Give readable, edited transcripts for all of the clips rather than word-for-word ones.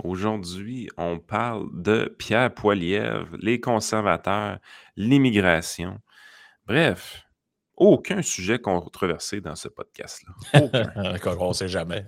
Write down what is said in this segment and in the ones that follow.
Aujourd'hui, on parle de Pierre Poilievre, les conservateurs, l'immigration. Bref, aucun sujet controversé dans ce podcast-là. Aucun. On ne sait jamais.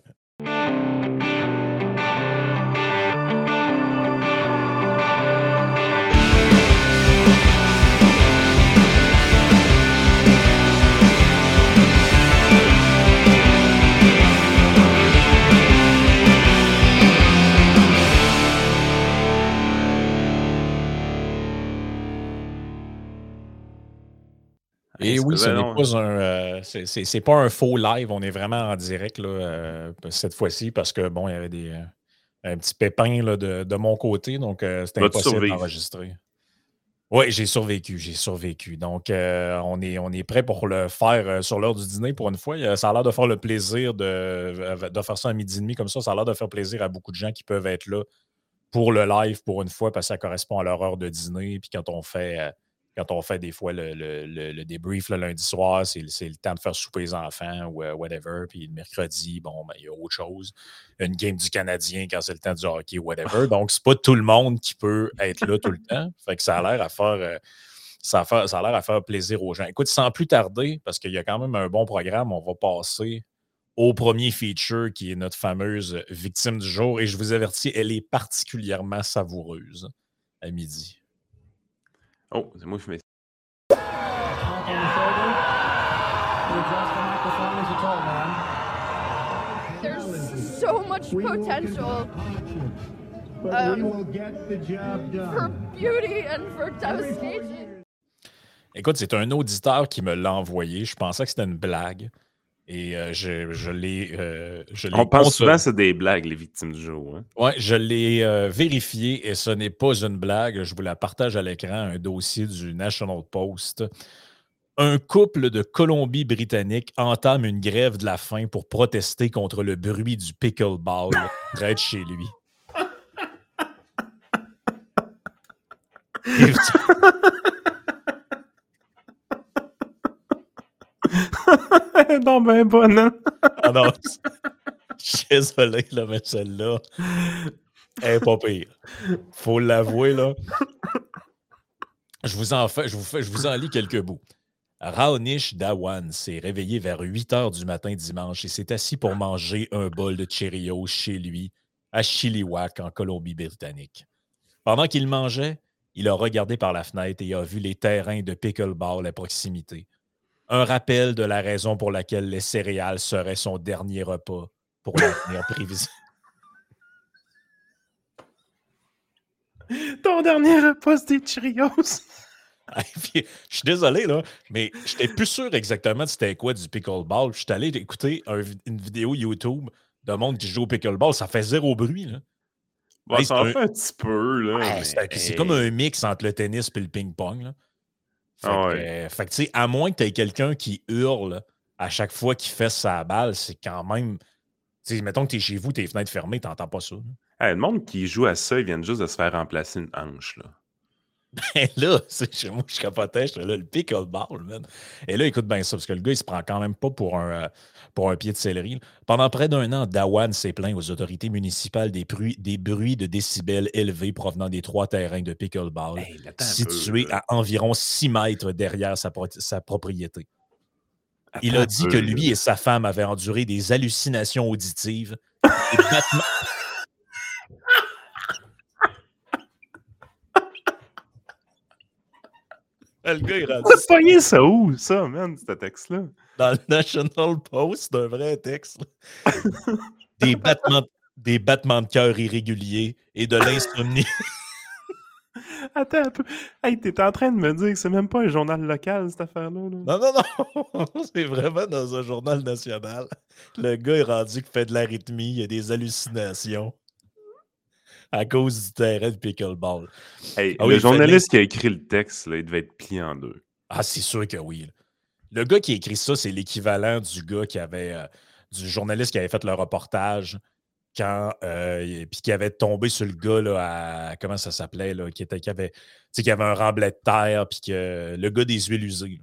Et oui, ce n'est pas c'est pas un faux live, on est vraiment en direct là, cette fois-ci parce que bon, il y avait un petit pépin là, de mon côté, donc c'était impossible d'enregistrer. Oui, j'ai survécu. Donc, on est prêt pour le faire sur l'heure du dîner pour une fois. Ça a l'air de faire le plaisir de faire ça à 12h30 comme ça. Ça a l'air de faire plaisir à beaucoup de gens qui peuvent être là pour le live pour une fois parce que ça correspond à leur heure de dîner. Puis quand on fait des fois le débrief le lundi soir, c'est le temps de faire souper les enfants ou whatever. Puis le mercredi, bon, ben, il y a autre chose. Une game du Canadien quand c'est le temps du hockey, whatever. Donc, c'est pas tout le monde qui peut être là tout le temps. Fait que ça a l'air à faire. Ça a l'air à faire plaisir aux gens. Écoute, sans plus tarder, parce qu'il y a quand même un bon programme, on va passer au premier feature qui est notre fameuse victime du jour. Et je vous avertis, elle est particulièrement savoureuse à midi. Oh, c'est moi qui fais There's so much potential for beauty and for devastation. Écoute, c'est un auditeur qui me l'a envoyé. Je pensais que c'était une blague. Et je l'ai. On pense souvent que c'est des blagues, les victimes du jour. Hein? Oui, je l'ai vérifié et ce n'est pas une blague. Je vous la partage à l'écran, un dossier du National Post. Un couple de Colombie-Britannique entame une grève de la faim pour protester contre le bruit du pickleball près de chez lui. Non, ben bonne. Hein? Ah non, je suis désolé, là, mais celle-là, elle n'est pas pire. Faut l'avouer, là. Je vous en lis quelques bouts. Raonish Dhawan s'est réveillé vers 8h du matin dimanche et s'est assis pour manger un bol de Cheerios chez lui, à Chilliwack, en Colombie-Britannique. Pendant qu'il mangeait, il a regardé par la fenêtre et a vu les terrains de pickleball à proximité. Un rappel de la raison pour laquelle les céréales seraient son dernier repas pour l'avenir prévisible. Ton dernier repas, c'est des Cheerios. Je suis désolé, là, mais je n'étais plus sûr exactement de c'était quoi du pickleball. Je suis allé écouter une vidéo YouTube de monde qui joue au pickleball. Ça fait zéro bruit, là. Bon, ça en fait un petit peu, là. C'est comme un mix entre le tennis et le ping-pong, là. Fait que tu sais, à moins que tu aies quelqu'un qui hurle à chaque fois qu'il fait sa balle, c'est quand même... Tu sais, mettons que tu es chez vous, tes fenêtres fermées, tu n'entends pas ça. Le monde qui joue à ça, ils viennent juste de se faire remplacer une hanche, là. Et là, moi, je capotais, j'étais là, le pickleball, man. Et là, écoute bien ça, parce que le gars, il se prend quand même pas pour un pied de céleri. Pendant près d'1 an, Dhawan s'est plaint aux autorités municipales des bruits de décibels élevés provenant des 3 terrains de pickleball situés à environ 6 mètres derrière sa propriété. Il a dit que lui et sa femme avaient enduré des hallucinations auditives, des battements... Le gars, il rendu... T'as pogné ça où, ça, man, ce texte-là? Dans le National Post, d'un vrai texte. Des battements de cœur irréguliers et de l'insomnie. Attends un peu. Hey, t'es en train de me dire que c'est même pas un journal local, cette affaire-là? Là. Non. C'est vraiment dans un journal national. Le gars est rendu qu'il fait de l'arythmie, il y a des hallucinations à cause du terrain de pickleball. Hey, le journaliste qui a écrit le texte, là, il devait être plié en deux. Ah, c'est sûr que oui. Le gars qui a écrit ça, c'est l'équivalent du gars du journaliste qui avait fait le reportage puis qui avait tombé sur le gars là, comment ça s'appelait, là, qui avait un remblai de terre, puis que le gars des huiles usées.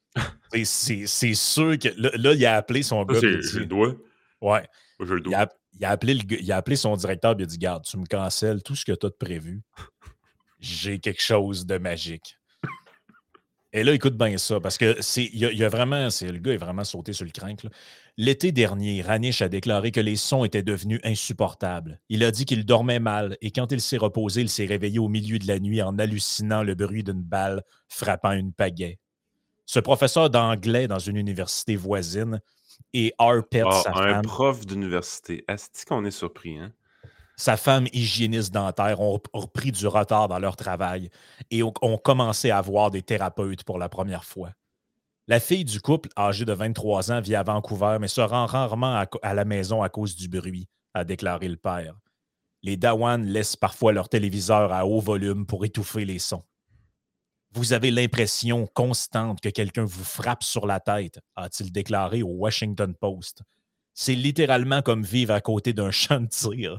C'est sûr que là, il a appelé son gars. C'est le doigt. Ouais. Je le dois. il a appelé son directeur et il a dit, garde, tu me cancelles tout ce que tu as de prévu. J'ai quelque chose de magique. Et là, écoute bien ça, parce que le gars est vraiment sauté sur le crank. Là. L'été dernier, Ranish a déclaré que les sons étaient devenus insupportables. Il a dit qu'il dormait mal et quand il s'est reposé, il s'est réveillé au milieu de la nuit en hallucinant le bruit d'une balle frappant une pagaie. Ce professeur d'anglais dans une université voisine et Harpet, sa femme... Un prof d'université. Est-ce qu'on est surpris, hein? Sa femme hygiéniste dentaire ont repris du retard dans leur travail et ont commencé à voir des thérapeutes pour la première fois. La fille du couple, âgée de 23 ans, vit à Vancouver, mais se rend rarement à la maison à cause du bruit, a déclaré le père. Les Dawan laissent parfois leur téléviseur à haut volume pour étouffer les sons. Vous avez l'impression constante que quelqu'un vous frappe sur la tête, a-t-il déclaré au Washington Post. C'est littéralement comme vivre à côté d'un champ de tir.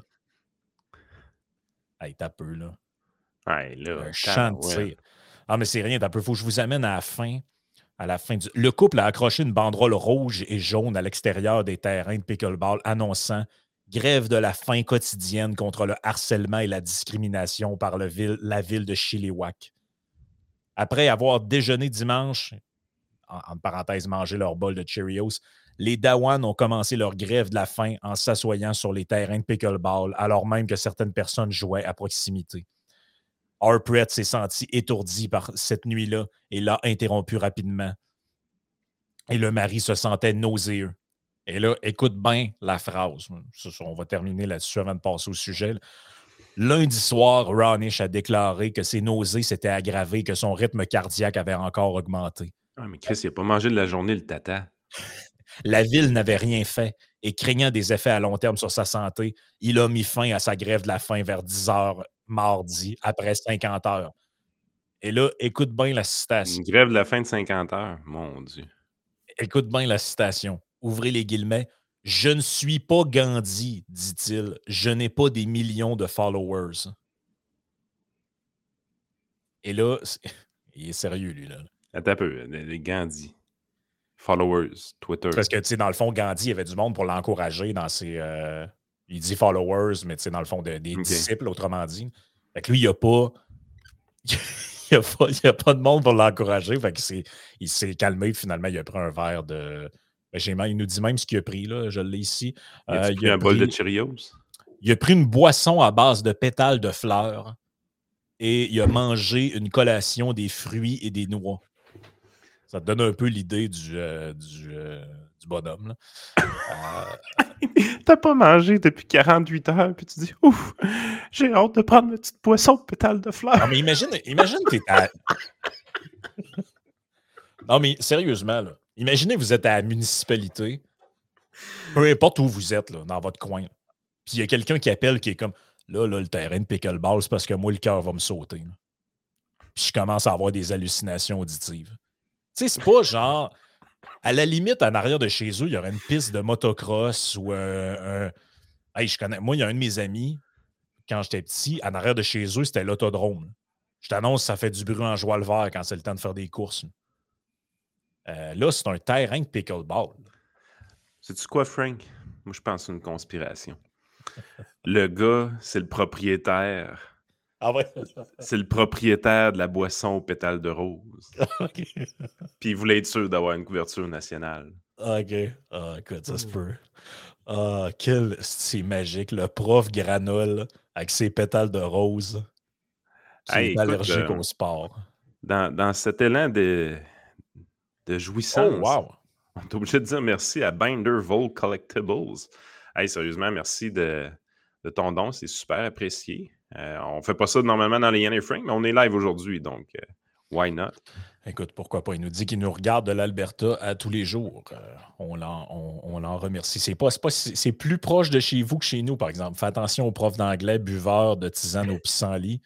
Hey, t'as peu, là. Ouais, là. Un champ de tir. Ah, mais c'est rien, t'as peu. Faut que je vous amène à la fin du... Le couple a accroché une banderole rouge et jaune à l'extérieur des terrains de pickleball annonçant « Grève de la faim quotidienne contre le harcèlement et la discrimination par la ville de Chilliwack ». Après avoir déjeuné dimanche, en parenthèse, mangé leur bol de Cheerios, les Dawan ont commencé leur grève de la faim en s'assoyant sur les terrains de pickleball, alors même que certaines personnes jouaient à proximité. Harpret s'est senti étourdi par cette nuit-là et l'a interrompu rapidement. Et le mari se sentait nauséeux. Et là, écoute bien la phrase. On va terminer là-dessus avant de passer au sujet. Lundi soir, Ranish a déclaré que ses nausées s'étaient aggravées, que son rythme cardiaque avait encore augmenté. Ah, mais Chris, il n'a pas mangé de la journée, le tata. La ville n'avait rien fait et craignant des effets à long terme sur sa santé, il a mis fin à sa grève de la faim vers 10 heures mardi, après 50 heures. Et là, écoute bien la citation. Une grève de la faim de 50 heures, mon Dieu. Écoute bien la citation. Ouvrez les guillemets. « Je ne suis pas Gandhi, dit-il. Je n'ai pas des millions de followers. » Et là, il est sérieux, lui, là. Attends un peu, les Gandhi. Followers, Twitter. Parce que, tu sais, dans le fond, Gandhi, il y avait du monde pour l'encourager dans ses... il dit followers, mais tu sais, dans le fond, des disciples, autrement dit. Fait que lui, il n'y a pas... il n'y a pas de monde pour l'encourager. Fait qu'il s'est calmé. Finalement, il a pris un verre de... Il nous dit même ce qu'il a pris, là. Je l'ai ici. Il a pris un bol de Cheerios? Il a pris une boisson à base de pétales de fleurs et il a mangé une collation des fruits et des noix. Ça te donne un peu l'idée du bonhomme. T'as pas mangé depuis 48 heures, puis tu dis « Ouf, j'ai hâte de prendre une petite boisson de pétales de fleurs. » Non, mais imagine que t'es à... Non, mais sérieusement, là, imaginez que vous êtes à la municipalité, peu importe où vous êtes, là, dans votre coin, puis il y a quelqu'un qui appelle qui est comme là, le terrain de pickleball, c'est parce que moi, le cœur va me sauter. Là. Puis je commence à avoir des hallucinations auditives. Tu sais, c'est pas genre... À la limite, en arrière de chez eux, il y aurait une piste de motocross ou Hey, moi, il y a un de mes amis, quand j'étais petit, en arrière de chez eux, c'était l'autodrome. Je t'annonce, ça fait du bruit en joie le vert quand c'est le temps de faire des courses. Là, c'est un terrain de pickleball. Sais-tu quoi, Frank? Moi, je pense que c'est une conspiration. Le gars, c'est le propriétaire. Ah ouais? C'est le propriétaire de la boisson aux pétales de rose. OK. Puis il voulait être sûr d'avoir une couverture nationale. OK. Ah, écoute, ça se peut. Ah, c'est magique. Le prof Granol avec ses pétales de rose qui est allergique au sport. Dans cet élan de jouissance, on est obligé de dire merci à Binder Vol Collectibles. Hey, sérieusement, merci de ton don. C'est super apprécié. On ne fait pas ça normalement dans les Yann et Frank, mais on est live aujourd'hui, donc why not? Écoute, pourquoi pas? Il nous dit qu'il nous regarde de l'Alberta à tous les jours. On l'en remercie. C'est plus proche de chez vous que chez nous, par exemple. Fais attention aux profs d'anglais, buveurs de tisane au pissenlit.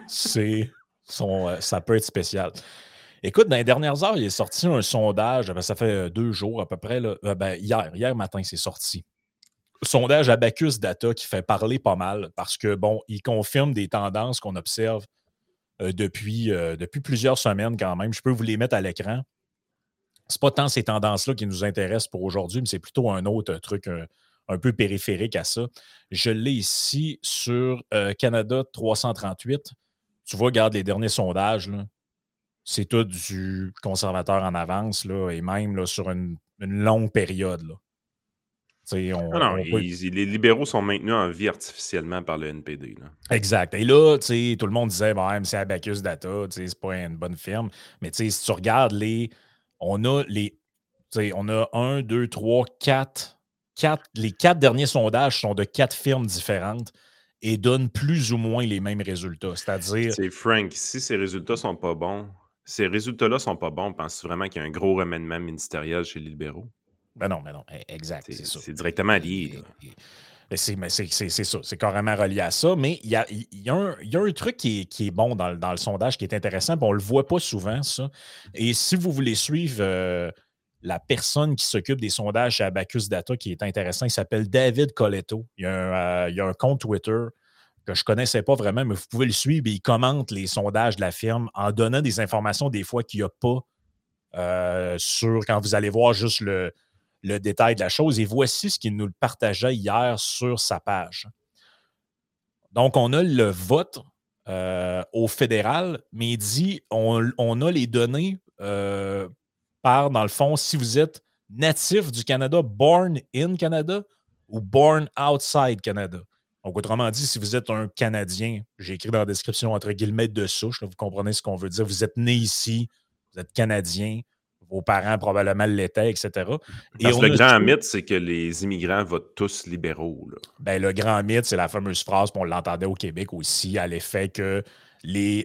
Ça peut être spécial. Écoute, dans les dernières heures, il est sorti un sondage. Ça fait 2 jours à peu près. Là, hier matin, c'est sorti. Sondage Abacus Data qui fait parler pas mal parce que, bon, il confirme des tendances qu'on observe depuis plusieurs semaines quand même. Je peux vous les mettre à l'écran. C'est pas tant ces tendances-là qui nous intéressent pour aujourd'hui, mais c'est plutôt un autre truc, un peu périphérique à ça. Je l'ai ici sur Canada 338. Tu vois, regarde les derniers sondages, là, c'est tout du conservateur en avance, là, et même là, sur une longue période. Là. Les libéraux sont maintenus en vie artificiellement par le NPD. Là. Exact. Et là, tout le monde disait, c'est Abacus Data, c'est pas une bonne firme. Mais si tu regardes on a 1, 2, 3, 4. Les 4 derniers sondages sont de 4 firmes différentes et donnent plus ou moins les mêmes résultats. C'est-à-dire. C'est Frank, si ces résultats sont pas bons, penses-tu vraiment qu'il y a un gros remaniement ministériel chez les libéraux? Ben non, exact. C'est directement lié. C'est ça, c'est carrément relié à ça, mais il y a un truc qui est bon dans le sondage qui est intéressant, puis on ne le voit pas souvent, ça. Et si vous voulez suivre la personne qui s'occupe des sondages chez Abacus Data qui est intéressant, il s'appelle David Coletto. Il y a un compte Twitter que je ne connaissais pas vraiment, mais vous pouvez le suivre et il commente les sondages de la firme en donnant des informations des fois qu'il n'y a pas sur quand vous allez voir juste le détail de la chose. Et voici ce qu'il nous partageait hier sur sa page. Donc, on a le vote au fédéral, mais il dit on a les données par, dans le fond, si vous êtes natif du Canada, born in Canada ou born outside Canada. Donc, autrement dit, si vous êtes un Canadien, j'ai écrit dans la description entre guillemets de souche, là, vous comprenez ce qu'on veut dire, vous êtes né ici, vous êtes Canadien, vos parents probablement l'étaient, etc. Parce que le grand mythe, c'est que les immigrants votent tous libéraux. Là. Ben, le grand mythe, c'est la fameuse phrase, puis on l'entendait au Québec aussi, à l'effet que les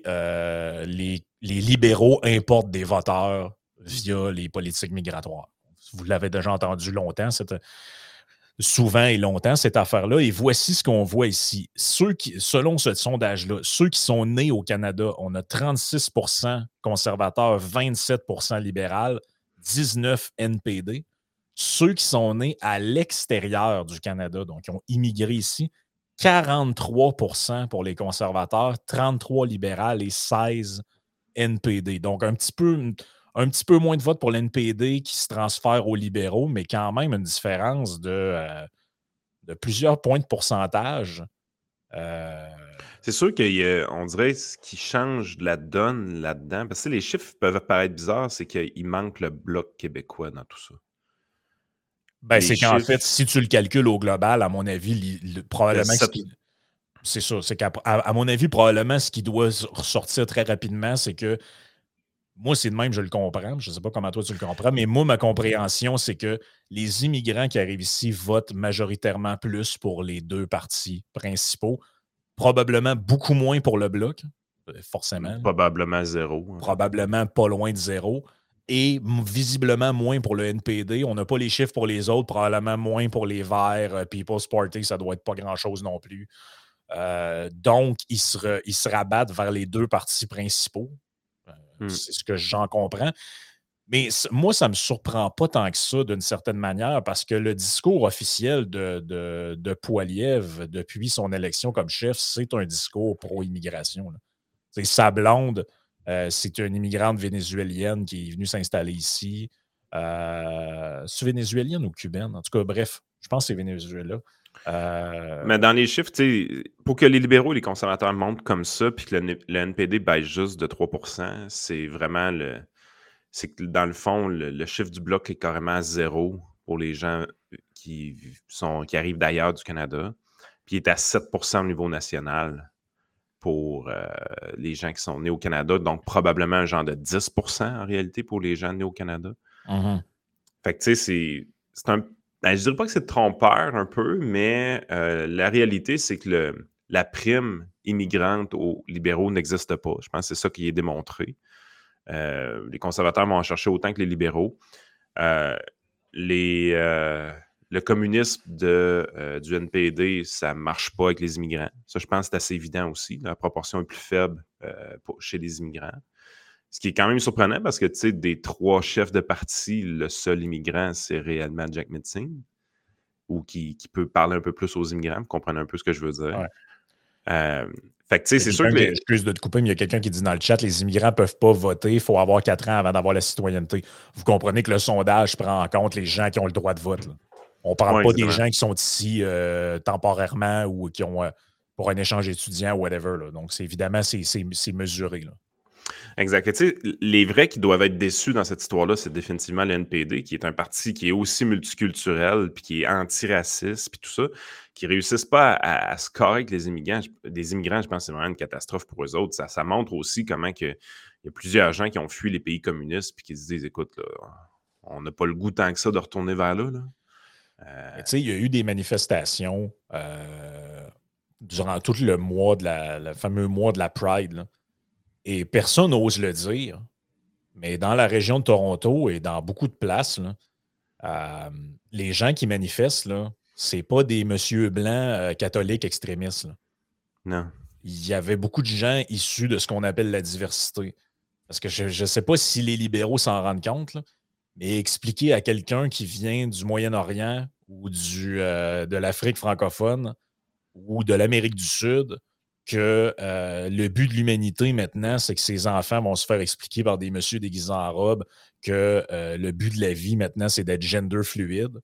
libéraux importent des voteurs via les politiques migratoires. Vous l'avez déjà entendu longtemps, souvent et longtemps, cette affaire-là. Et voici ce qu'on voit ici. Selon ce sondage-là, ceux qui sont nés au Canada, on a 36 % conservateurs, 27 % libéral, 19 NPD. Ceux qui sont nés à l'extérieur du Canada, donc qui ont immigré ici, 43 % pour les conservateurs, 33 libéral et 16 NPD. Donc, un petit peu moins de votes pour l'NPD qui se transfère aux libéraux, mais quand même une différence de plusieurs points de pourcentage. C'est sûr qu'on dirait ce qui change de la donne là-dedans, parce que les chiffres peuvent paraître bizarres, c'est qu'il manque le Bloc québécois dans tout ça. Ben, c'est qu'en fait, si tu le calcules au global, à mon avis, probablement c'est ça. C'est qu'à mon avis, probablement, ce qui doit ressortir très rapidement, c'est que moi, c'est de même, je le comprends. Je ne sais pas comment toi tu le comprends, mais moi, ma compréhension, c'est que les immigrants qui arrivent ici votent majoritairement plus pour les deux partis principaux. Probablement beaucoup moins pour le Bloc, forcément. Probablement zéro. Hein. Probablement pas loin de zéro. Et visiblement moins pour le NPD. On n'a pas les chiffres pour les autres, probablement moins pour les Verts. People's Party, ça doit être pas grand-chose non plus. Donc, ils se rabattent vers les deux partis principaux. C'est ce que j'en comprends. Mais moi, ça ne me surprend pas tant que ça d'une certaine manière parce que le discours officiel de Poilievre depuis son élection comme chef, c'est un discours pro-immigration. Sa blonde, c'est une immigrante vénézuélienne qui est venue s'installer ici. C'est vénézuélienne ou cubaine? En tout cas, bref, je pense que c'est Venezuela. Mais dans les chiffres, pour que les libéraux et les conservateurs montent comme ça, puis que le NPD baisse juste de 3 %, c'est vraiment c'est que dans le fond, le chiffre du Bloc est carrément à zéro pour les gens qui arrivent d'ailleurs du Canada. Puis il est à 7 % au niveau national pour les gens qui sont nés au Canada. Donc probablement un genre de 10 % en réalité pour les gens nés au Canada. Mm-hmm. Fait que tu sais, c'est un... Ben, je dirais pas que c'est trompeur un peu, mais la réalité, c'est que la prime immigrante aux libéraux n'existe pas. Je pense que c'est ça qui est démontré. Les conservateurs vont en chercher autant que les libéraux. Le communisme du NPD, ça ne marche pas avec les immigrants. Ça, je pense que c'est assez évident aussi. La proportion est plus faible chez les immigrants. Ce qui est quand même surprenant parce que, tu sais, des 3 chefs de parti, le seul immigrant, c'est réellement Jack Mitzing, ou qui peut parler un peu plus aux immigrants, vous comprenez un peu ce que je veux dire. Ouais. Fait que, tu sais, c'est sûr que... Excuse de te couper, mais il y a quelqu'un qui dit dans le chat, les immigrants ne peuvent pas voter, il faut avoir 4 ans avant d'avoir la citoyenneté. Vous comprenez que le sondage prend en compte les gens qui ont le droit de vote. Là. On ne parle pas des gens qui sont ici temporairement ou qui ont pour un échange étudiant ou whatever. Là. Donc, évidemment, c'est mesuré. Là. Exact. Tu sais, les vrais qui doivent être déçus dans cette histoire-là, c'est définitivement le NPD, qui est un parti qui est aussi multiculturel, puis qui est antiraciste, puis tout ça, qui ne réussissent pas à se carrer avec les immigrants. Des immigrants, je pense que c'est vraiment une catastrophe pour eux autres. Ça montre aussi comment il y a plusieurs gens qui ont fui les pays communistes, puis qui se disent, écoute, là, on n'a pas le goût tant que ça de retourner vers là. Tu sais, il y a eu des manifestations durant tout le mois le fameux mois de la Pride, là. Et personne n'ose le dire, mais dans la région de Toronto et dans beaucoup de places, là, les gens qui manifestent, ce n'est pas des messieurs blancs catholiques extrémistes. Là. Non. Il y avait beaucoup de gens issus de ce qu'on appelle la diversité. Parce que je ne sais pas si les libéraux s'en rendent compte, là, mais expliquer à quelqu'un qui vient du Moyen-Orient ou de l'Afrique francophone ou de l'Amérique du Sud que le but de l'humanité maintenant, c'est que ses enfants vont se faire expliquer par des messieurs déguisés en robe que le but de la vie maintenant, c'est d'être gender fluide.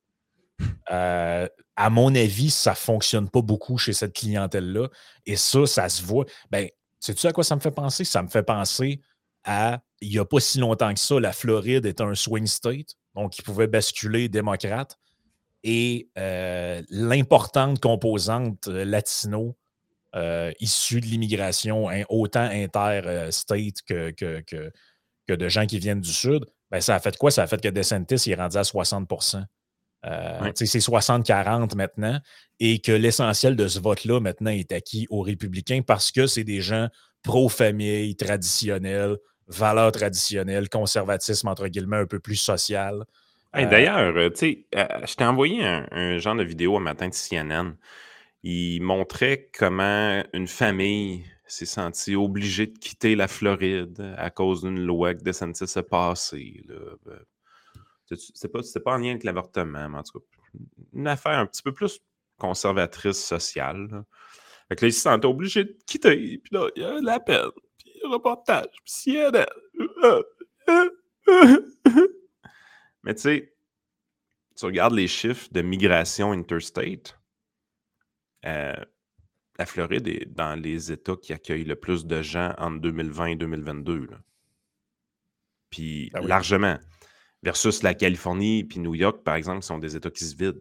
À mon avis, ça ne fonctionne pas beaucoup chez cette clientèle-là. Et ça se voit. Ben, sais-tu à quoi ça me fait penser? Ça me fait penser à, il n'y a pas si longtemps que ça, la Floride est un swing state, donc il pouvait basculer démocrate. Et l'importante composante latino issue de l'immigration, autant inter-state que de gens qui viennent du Sud, ben, ça a fait quoi? Ça a fait que DeSantis est rendu à 60%. Oui. C'est 60-40 maintenant, et que l'essentiel de ce vote-là maintenant est acquis aux républicains parce que c'est des gens pro-famille, traditionnels, valeurs traditionnelles, conservatisme entre guillemets un peu plus social. Hey, d'ailleurs, je t'ai envoyé un genre de vidéo un matin de CNN. Il montrait comment une famille s'est sentie obligée de quitter la Floride à cause d'une loi que DeSantis a passée. C'était pas en lien avec l'avortement, mais en tout cas, une affaire un petit peu plus conservatrice sociale. Là. Fait que là, ils se sentaient obligés de quitter. Puis là, il y a l'appel, puis le reportage, puis CNN. Mais tu sais, tu regardes les chiffres de migration interstate, la Floride est dans les États qui accueillent le plus de gens entre 2020 et 2022. Là. Puis largement. Versus la Californie puis New York, par exemple, qui sont des États qui se vident.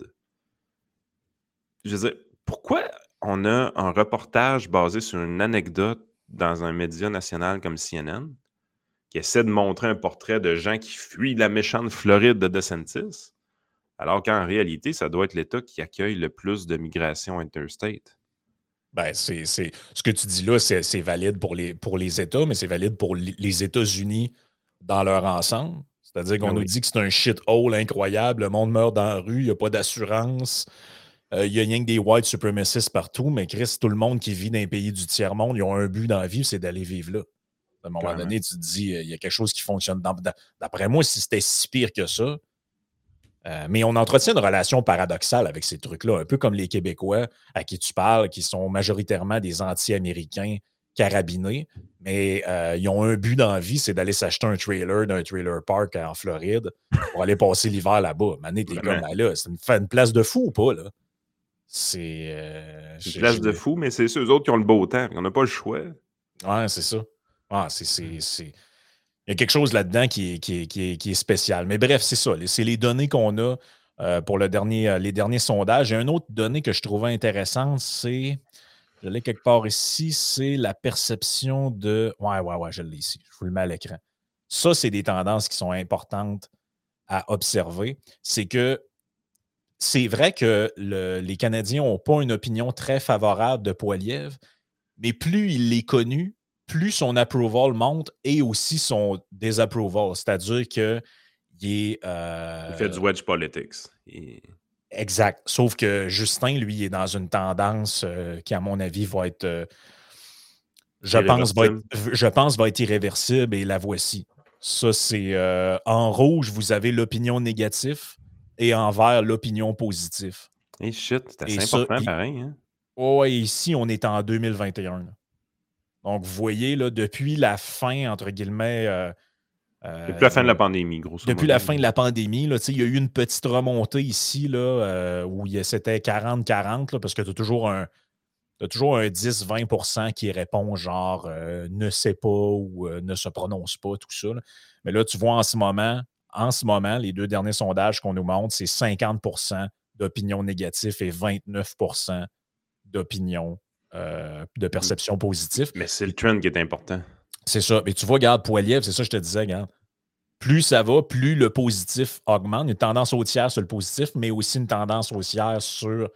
Je veux dire, pourquoi on a un reportage basé sur une anecdote dans un média national comme CNN qui essaie de montrer un portrait de gens qui fuient la méchante Floride de DeSantis, alors qu'en réalité, ça doit être l'État qui accueille le plus de migration interstate? Ben, ce que tu dis là, c'est valide pour les États, mais c'est valide pour les États-Unis dans leur ensemble. C'est-à-dire qu'on nous dit que c'est un shithole incroyable, le monde meurt dans la rue, il n'y a pas d'assurance, il y a rien que des white supremacists partout, mais Chris, tout le monde qui vit dans un pays du tiers-monde, ils ont un but dans la vie, c'est d'aller vivre là. À un moment donné, tu te dis, il y a quelque chose qui fonctionne. D'après moi, si c'était si pire que ça, mais on entretient une relation paradoxale avec ces trucs-là, un peu comme les Québécois à qui tu parles, qui sont majoritairement des anti-américains carabinés, mais ils ont un but dans la vie, c'est d'aller s'acheter un trailer d'un trailer park en Floride pour aller passer l'hiver là-bas. Mané, t'es comme là, c'est une place de fou ou pas, là? C'est une place de fou, mais c'est ceux autres qui ont le beau temps. On n'a pas le choix. Ouais, c'est ça. Ah, il y a quelque chose là-dedans qui est spécial. Mais bref, c'est ça. C'est les données qu'on a pour les derniers sondages. Et une autre donnée que je trouvais intéressante, c'est, je l'ai quelque part ici, c'est la perception de... Ouais, je l'ai ici. Je vous le mets à l'écran. Ça, c'est des tendances qui sont importantes à observer. C'est que c'est vrai que les Canadiens n'ont pas une opinion très favorable de Poilievre, mais plus il est connu, plus son approval monte et aussi son disapproval. C'est-à-dire qu'il est... il fait du wedge politics. Exact. Sauf que Justin, lui, est dans une tendance qui, à mon avis, va être... je pense va être irréversible et la voici. Ça, c'est... en rouge, vous avez l'opinion négative et en vert, l'opinion positive. Et shit, c'est assez important pareil. Hein? Oui, ici, on est en 2021. Là. Donc, vous voyez, là, depuis la fin, entre guillemets, Depuis la fin de la pandémie, grosso modo. Depuis la fin de la pandémie, il y a eu une petite remontée ici là, où c'était 40-40, parce que tu as toujours un 10-20% qui répond genre ne sait pas ou ne se prononce pas, tout ça. Là. Mais là, tu vois en ce moment, les 2 derniers sondages qu'on nous montre, c'est 50% d'opinion négative et 29% d'opinion de perception positive. Mais c'est le trend qui est important. C'est ça. Mais tu vois, regarde, Poilievre, c'est ça que je te disais, regarde. Plus ça va, plus le positif augmente. Une tendance haussière sur le positif, mais aussi une tendance haussière sur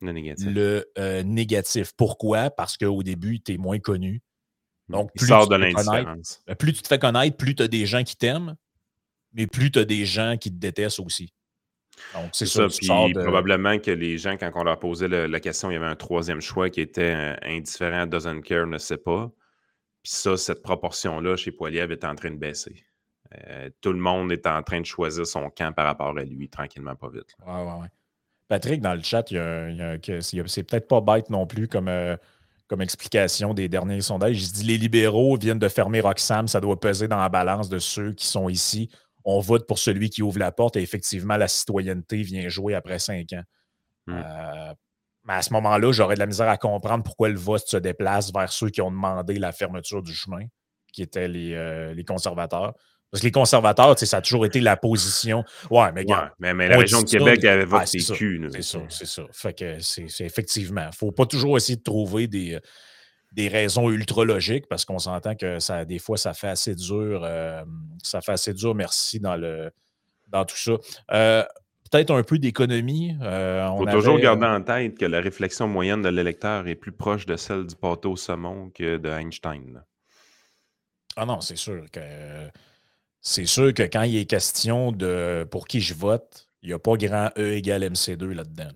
le négatif. Pourquoi? Parce qu'au début, tu es moins connu. Donc, plus tu te fais connaître, plus tu as des gens qui t'aiment, mais plus tu as des gens qui te détestent aussi. Donc, c'est ça. Puis probablement que les gens, quand on leur posait la question, il y avait un 3e choix qui était indifférent, doesn't care, ne sait pas. Puis ça, cette proportion-là, chez Poilievre, est en train de baisser. Tout le monde est en train de choisir son camp par rapport à lui, tranquillement, pas vite. Ouais. Patrick, dans le chat, c'est peut-être pas bête non plus comme explication des derniers sondages. Il dit les libéraux viennent de fermer Roxham, ça doit peser dans la balance de ceux qui sont ici. On vote pour celui qui ouvre la porte et effectivement, la citoyenneté vient jouer après 5 ans. Mais à ce moment-là, j'aurais de la misère à comprendre pourquoi le vote se déplace vers ceux qui ont demandé la fermeture du chemin, qui étaient les conservateurs. Parce que les conservateurs, ça a toujours été la position. Ouais, mais regarde. Mais la région de Québec, elle vote TQ. C'est ça. Fait que c'est effectivement. Il ne faut pas toujours essayer de trouver des raisons ultra-logiques parce qu'on s'entend que des fois, ça fait assez dur. Merci, dans tout ça. Peut-être un peu d'économie. Il faut toujours garder en tête que la réflexion moyenne de l'électeur est plus proche de celle du pâteau au saumon que de Einstein. Là. Ah non, c'est sûr que quand il est question de pour qui je vote, il n'y a pas grand E égale MC2 là-dedans.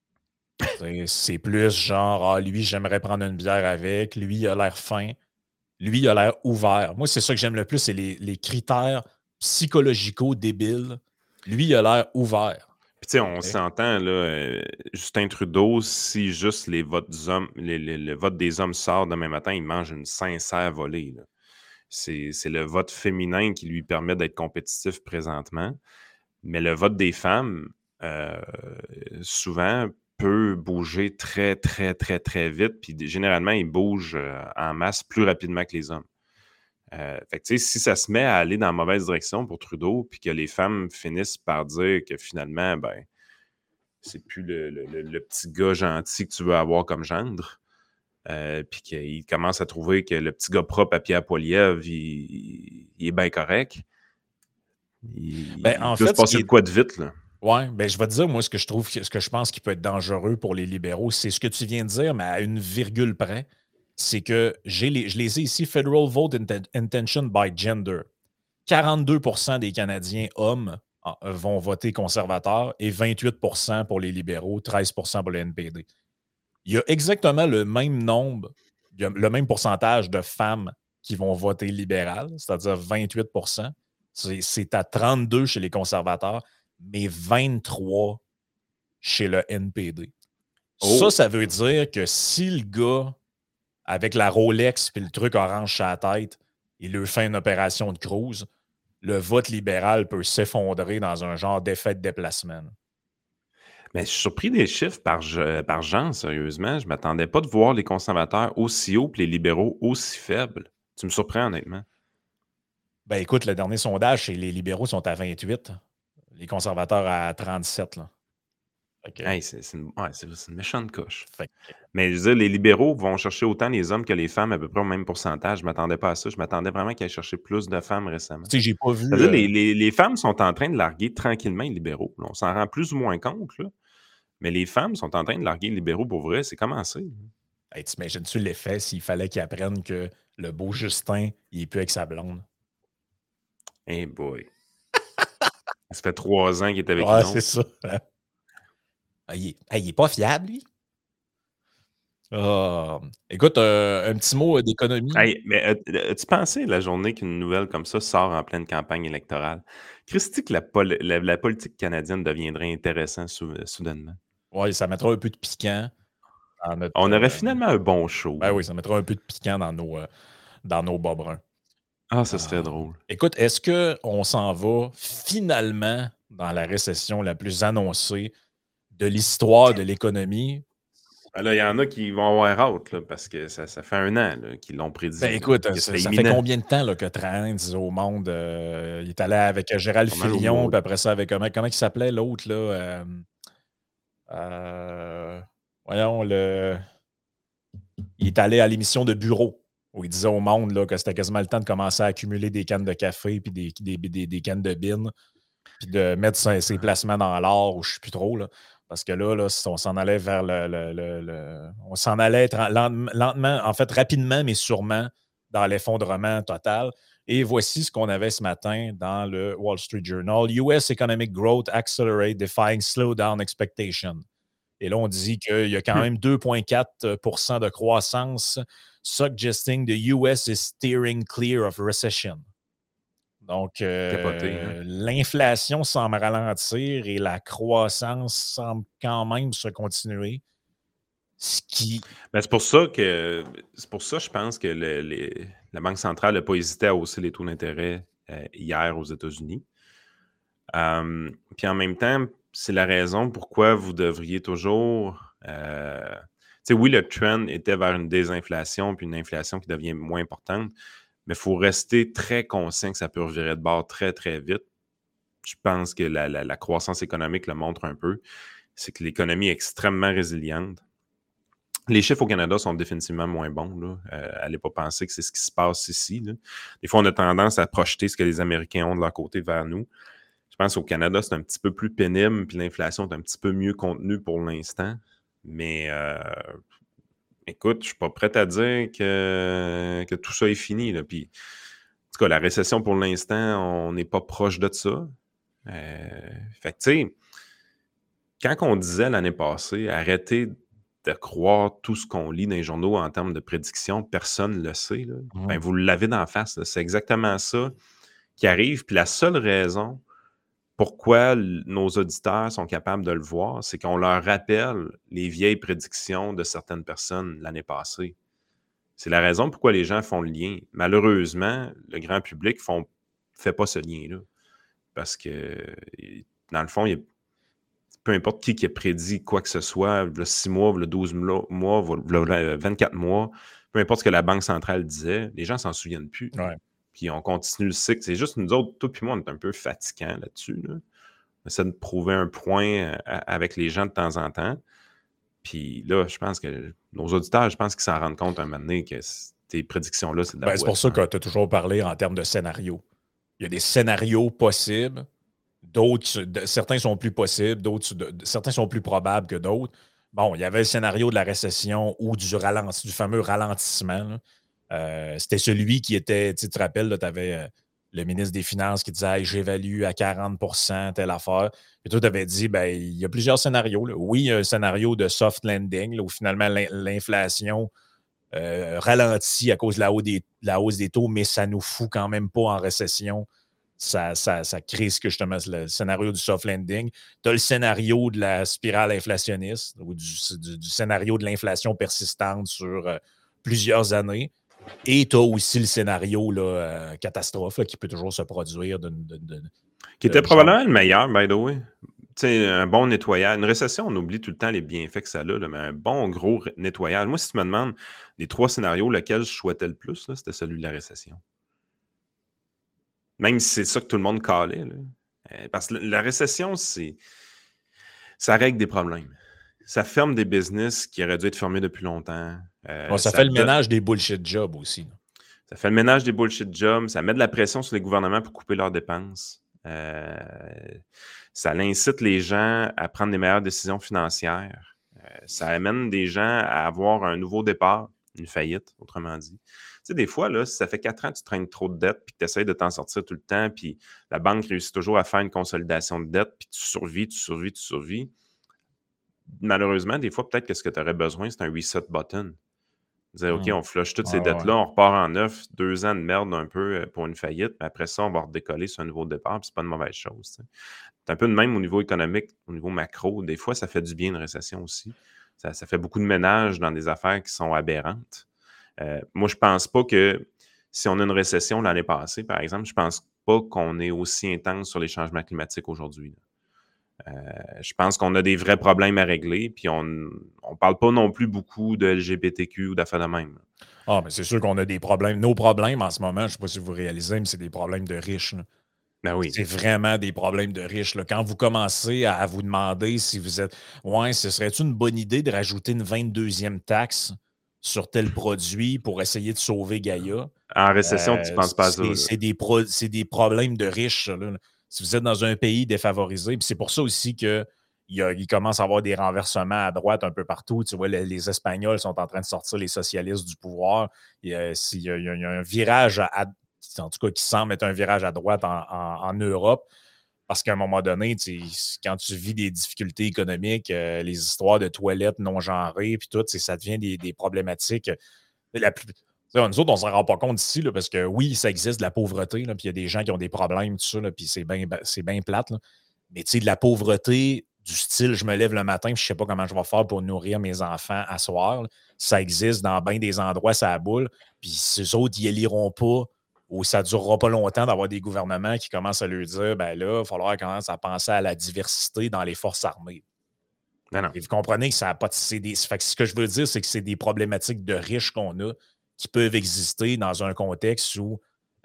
C'est plus genre, lui, j'aimerais prendre une bière avec, lui, il a l'air fin, lui, il a l'air ouvert. Moi, c'est ça que j'aime le plus, c'est les critères psychologicaux débiles. Lui, il a l'air ouvert. Puis, tu sais, on s'entend, là, Justin Trudeau, si juste les votes des hommes, le vote des hommes sort demain matin, il mange une sincère volée. Là. C'est le vote féminin qui lui permet d'être compétitif présentement. Mais le vote des femmes, souvent, peut bouger très, très, très, très vite. Puis généralement, il bouge en masse plus rapidement que les hommes. Fait que, tu sais, si ça se met à aller dans la mauvaise direction pour Trudeau, puis que les femmes finissent par dire que finalement, ben, c'est plus le petit gars gentil que tu veux avoir comme gendre, puis qu'il commence à trouver que le petit gars propre à Pierre Poilievre, il est bien correct. Il peut se passer de quoi de vite, là. Oui, ben je vais te dire, moi, ce que je pense qui peut être dangereux pour les libéraux, c'est ce que tu viens de dire, mais à une virgule près. C'est que je les ai ici, Federal Vote Intention by Gender. 42% des Canadiens hommes vont voter conservateur et 28% pour les libéraux, 13% pour le NPD. Il y a exactement le même nombre, le même pourcentage de femmes qui vont voter libéral, c'est-à-dire 28%. C'est à 32 chez les conservateurs, mais 23 chez le NPD. Oh. Ça veut dire que si le gars, avec la Rolex et le truc orange sur la tête, il lui fait une opération de cruise, le vote libéral peut s'effondrer dans un genre d'effet de déplacement. Mais je suis surpris des chiffres par genre, sérieusement. Je ne m'attendais pas de voir les conservateurs aussi hauts et les libéraux aussi faibles. Tu me surprends, honnêtement. Ben écoute, le dernier sondage, les libéraux sont à 28, les conservateurs à 37. Là. Okay. Hey, c'est une méchante coche. Mais je veux dire, les libéraux vont chercher autant les hommes que les femmes, à peu près au même pourcentage. Je ne m'attendais pas à ça. Je m'attendais vraiment qu'ils aient cherché plus de femmes récemment. Tu sais, j'ai pas vu. C'est-à-dire, les femmes sont en train de larguer tranquillement les libéraux. Là, on s'en rend plus ou moins compte, là. Mais les femmes sont en train de larguer les libéraux pour vrai. C'est commencé. Hey, t'imagines-tu l'effet s'il fallait qu'ils apprennent que le beau Justin, il n'est plus avec sa blonde? Hey boy. Ça fait 3 ans qu'il est avec nous. C'est ça. Il est pas fiable, lui. Écoute, un petit mot d'économie. Hey, mais as-tu pensé la journée qu'une nouvelle comme ça sort en pleine campagne électorale? Christy, que la politique canadienne deviendrait intéressante soudainement. Oui, ça mettra un peu de piquant. On aurait finalement un bon show. Ben oui, ça mettra un peu de piquant dans nos bas bruns. Ah, ça serait drôle. Écoute, est-ce qu'on s'en va finalement dans la récession la plus annoncée de l'histoire de l'économie? Ben là, il y en a qui vont avoir hâte, là, parce que ça fait 1 an là, qu'ils l'ont prédit. Ben écoute, que ça c'était fait imminent. combien de temps là, que Trends au monde, il est allé avec Gérald Pas mal au Filion, mois. puis après ça avec comment il s'appelait l'autre là? Voyons, il est allé à l'émission de Bureau, où il disait au monde là, que c'était quasiment le temps de commencer à accumuler des cannes de café puis des cannes de bine, puis de mettre ses placements dans l'or, ou je ne sais plus trop. Là, parce que là, on s'en allait vers on s'en allait lentement, en fait, rapidement, mais sûrement, dans l'effondrement total. Et voici ce qu'on avait ce matin dans le Wall Street Journal. US Economic Growth Accelerate Defying Slowdown Expectation. Et là, on dit qu'il y a quand même 2,4 % de croissance, suggesting the US is steering clear of recession. Donc, l'inflation semble ralentir et la croissance semble quand même se continuer. Ce qui. Ben, c'est pour ça, je pense que la Banque centrale n'a pas hésité à hausser les taux d'intérêt hier aux États-Unis. Puis en même temps, c'est la raison pourquoi vous devriez toujours. Oui, le trend était vers une désinflation puis une inflation qui devient moins importante, mais il faut rester très conscient que ça peut revirer de bord très, très vite. Je pense que la croissance économique le montre un peu. C'est que l'économie est extrêmement résiliente. Les chiffres au Canada sont définitivement moins bons. Là. Allez pas penser que c'est ce qui se passe ici. Là. Des fois, on a tendance à projeter ce que les Américains ont de leur côté vers nous. Je pense qu'au Canada, c'est un petit peu plus pénible, puis l'inflation est un petit peu mieux contenue pour l'instant. Mais écoute, je ne suis pas prêt à dire que tout ça est fini. Là. Puis, en tout cas, la récession, pour l'instant, on n'est pas proche de ça. Fait que, tu sais, quand on disait l'année passée, arrêtez de croire tout ce qu'on lit dans les journaux en termes de prédictions, personne ne le sait. Là. Ben, vous l'avez d'en face. Là. C'est exactement ça qui arrive. Puis la seule raison pourquoi nos auditeurs sont capables de le voir, c'est qu'on leur rappelle les vieilles prédictions de certaines personnes l'année passée. C'est la raison pourquoi les gens font le lien. Malheureusement, le grand public ne fait pas ce lien-là. Parce que, dans le fond, peu importe qui a prédit quoi que ce soit, le 6 mois, le 12 mois, le 24 mois, peu importe ce que la Banque centrale disait, les gens ne s'en souviennent plus. Ouais. Puis on continue le cycle. C'est juste nous autres, toi puis moi, on est un peu fatigants là-dessus. Là. On essaie de prouver un point avec les gens de temps en temps. Puis là, je pense que nos auditeurs, je pense qu'ils s'en rendent compte un moment donné que tes prédictions-là, c'est de la C'est pour ça que tu as toujours parlé en termes de scénarios. Il y a des scénarios possibles. D'autres, certains sont plus possibles, certains sont plus probables que d'autres. Bon, il y avait le scénario de la récession ou du fameux ralentissement. C'était celui qui était, tu te rappelles, tu avais le ministre des Finances qui disait hey, j'évalue à 40 % telle affaire. Et toi, tu avais dit ben, il y a plusieurs scénarios. Là. Oui, il y a un scénario de soft landing là, où finalement l'inflation ralentit à cause de la hausse des taux, mais ça ne nous fout quand même pas en récession. Ça crée justement le scénario du soft landing. Tu as le scénario de la spirale inflationniste ou du scénario de l'inflation persistante sur plusieurs années. Et tu as aussi le scénario là, catastrophe là, qui peut toujours se produire. Qui était probablement le meilleur, by the way. T'sais, un bon nettoyage. Une récession, on oublie tout le temps les bienfaits que ça a, là, mais un bon gros nettoyage. Moi, si tu me demandes les 3 scénarios, lequel je souhaitais le plus, là, c'était celui de la récession. Même si c'est ça que tout le monde calait. Là. Parce que la récession, ça règle des problèmes. Ça ferme des business qui auraient dû être fermés depuis longtemps. Ça fait le ménage des bullshit jobs aussi. Là. Ça fait le ménage des bullshit jobs. Ça met de la pression sur les gouvernements pour couper leurs dépenses. Ça incite les gens à prendre des meilleures décisions financières. Ça amène des gens à avoir un nouveau départ, une faillite, autrement dit. Tu sais, des fois, là, si ça fait 4 ans que tu traînes trop de dettes puis que tu essaies de t'en sortir tout le temps, puis la banque réussit toujours à faire une consolidation de dettes, puis tu survis. Malheureusement, des fois, peut-être que ce que tu aurais besoin, c'est un reset button. Dire, OK, on flush toutes ces dettes-là, on repart en neuf, 2 ans de merde un peu pour une faillite, mais après ça, on va redécoller sur un nouveau départ, puis c'est pas une mauvaise chose. T'sais. C'est un peu de même au niveau économique, au niveau macro. Des fois, ça fait du bien une récession aussi. Ça fait beaucoup de ménage dans des affaires qui sont aberrantes. Moi, je pense pas que si on a une récession l'année passée, par exemple, je pense pas qu'on est aussi intense sur les changements climatiques aujourd'hui. Je pense qu'on a des vrais problèmes à régler, puis on ne parle pas non plus beaucoup de LGBTQ ou d'affaires de même. Ah, mais c'est sûr qu'on a des problèmes. Nos problèmes en ce moment, je ne sais pas si vous réalisez, mais c'est des problèmes de riches. Ben oui. C'est vraiment des problèmes de riches. Là. Quand vous commencez à vous demander si vous êtes... Ouais, ce serait une bonne idée de rajouter une 22e taxe sur tel produit pour essayer de sauver Gaïa? En récession, tu ne penses pas à ça. C'est des problèmes de riches. Là. Si vous êtes dans un pays défavorisé, puis c'est pour ça aussi qu'il commence à avoir des renversements à droite un peu partout. Tu vois, les Espagnols sont en train de sortir les socialistes du pouvoir. Il y a un virage en tout cas, qui semble être un virage à droite en Europe. Parce qu'à un moment donné, quand tu vis des difficultés économiques, les histoires de toilettes non genrées, puis tout, ça devient des problématiques. Nous autres, on ne s'en rend pas compte ici, là, parce que oui, ça existe de la pauvreté, puis il y a des gens qui ont des problèmes, tout ça, puis c'est bien plate. Là. Mais de la pauvreté, du style, je me lève le matin, je ne sais pas comment je vais faire pour nourrir mes enfants à soir. Là. Ça existe dans bien des endroits, ça a boule. Puis ces autres, ils éliront pas ou ça ne durera pas longtemps d'avoir des gouvernements qui commencent à leur dire ben là, il va falloir commencer à penser à la diversité dans les forces armées. Non. Et vous comprenez que ça n'a pas. Ce que je veux dire, c'est que c'est des problématiques de riches qu'on a qui peuvent exister dans un contexte où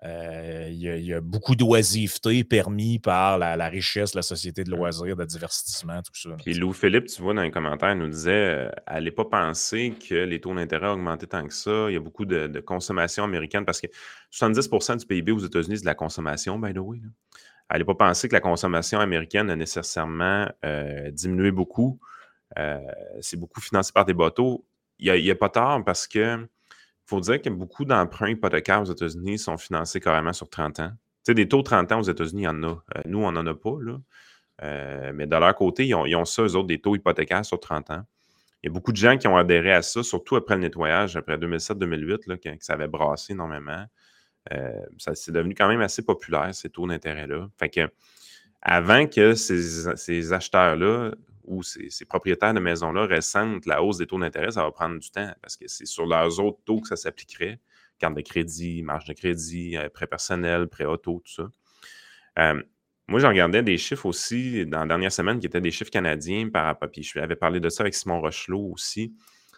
il y a beaucoup d'oisiveté permis par la richesse, la société de loisirs, de divertissement, tout ça. Puis Louis-Philippe, tu vois, dans les commentaires, nous disait n'allez pas penser que les taux d'intérêt ont augmenté tant que ça. Il y a beaucoup de consommation américaine parce que 70% du PIB aux États-Unis, c'est de la consommation, by the way. N'allez pas penser que la consommation américaine a nécessairement diminué beaucoup. C'est beaucoup financé par des bateaux. Il n'y a pas tard parce que faut dire que beaucoup d'emprunts hypothécaires aux États-Unis sont financés carrément sur 30 ans. Tu sais, des taux de 30 ans aux États-Unis, il y en a. Nous, on n'en a pas, là. Mais de leur côté, ils ont ça, eux autres, des taux hypothécaires sur 30 ans. Il y a beaucoup de gens qui ont adhéré à ça, surtout après le nettoyage, après 2007-2008, là, quand ça avait brassé énormément. C'est devenu quand même assez populaire, ces taux d'intérêt-là. Fait que avant que ces acheteurs-là ou ces propriétaires de maisons-là ressentent la hausse des taux d'intérêt, ça va prendre du temps parce que c'est sur leurs autres taux que ça s'appliquerait. Carte de crédit, marge de crédit, prêt personnel, prêt auto, tout ça. Moi, j'en regardais des chiffres aussi dans la dernière semaine qui étaient des chiffres canadiens par rapport. Puis je avais parlé de ça avec Simon Rochelot aussi.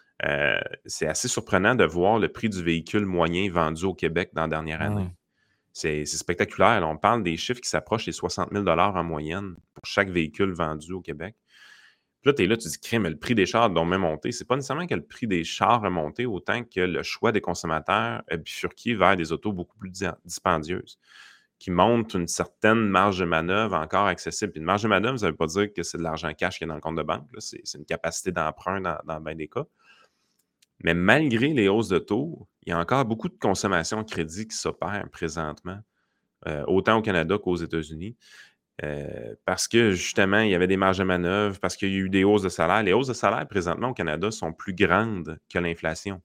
C'est assez surprenant de voir le prix du véhicule moyen vendu au Québec dans la dernière année. C'est spectaculaire. Là. On parle des chiffres qui s'approchent des 60 000 en moyenne pour chaque véhicule vendu au Québec. Puis là, tu es là, tu dis, crime, le prix des chars doit même monter. C'est pas nécessairement que le prix des chars a monté autant que le choix des consommateurs a bifurqué vers des autos beaucoup plus dispendieuses, qui montrent une certaine marge de manœuvre encore accessible. Puis une marge de manœuvre, ça ne veut pas dire que c'est de l'argent cash qui est dans le compte de banque. C'est une capacité d'emprunt dans bien des cas. Mais malgré les hausses de taux, il y a encore beaucoup de consommation de crédit qui s'opère présentement, autant au Canada qu'aux États-Unis, parce que justement, il y avait des marges de manœuvre, parce qu'il y a eu des hausses de salaire. Les hausses de salaire présentement au Canada sont plus grandes que l'inflation.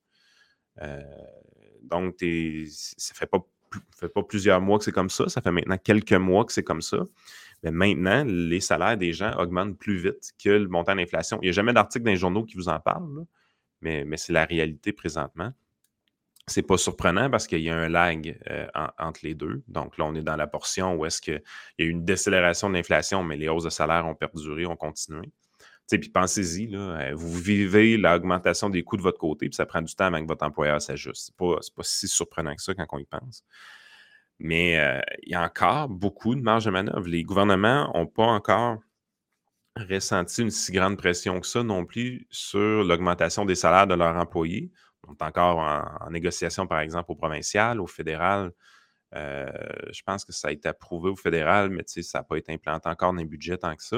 Donc, ça fait pas plusieurs mois que c'est comme ça. Ça fait maintenant quelques mois que c'est comme ça. Mais maintenant, les salaires des gens augmentent plus vite que le montant d'inflation. Il n'y a jamais d'article dans les journaux qui vous en parle, là. Mais c'est la réalité présentement. C'est pas surprenant parce qu'il y a un lag entre les deux. Donc là, on est dans la portion où est-ce qu'il y a eu une décélération de l'inflation, mais les hausses de salaire ont perduré, ont continué. Puis pensez-y, là, vous vivez l'augmentation des coûts de votre côté, puis ça prend du temps avant que votre employeur s'ajuste. C'est pas si surprenant que ça quand on y pense. Mais il y a encore beaucoup de marge de manœuvre. Les gouvernements n'ont pas encore ressenti une si grande pression que ça non plus sur l'augmentation des salaires de leurs employés. On est encore en négociation, par exemple, au provincial, au fédéral. Je pense que ça a été approuvé au fédéral, mais ça n'a pas été implanté encore dans les budgets tant que ça.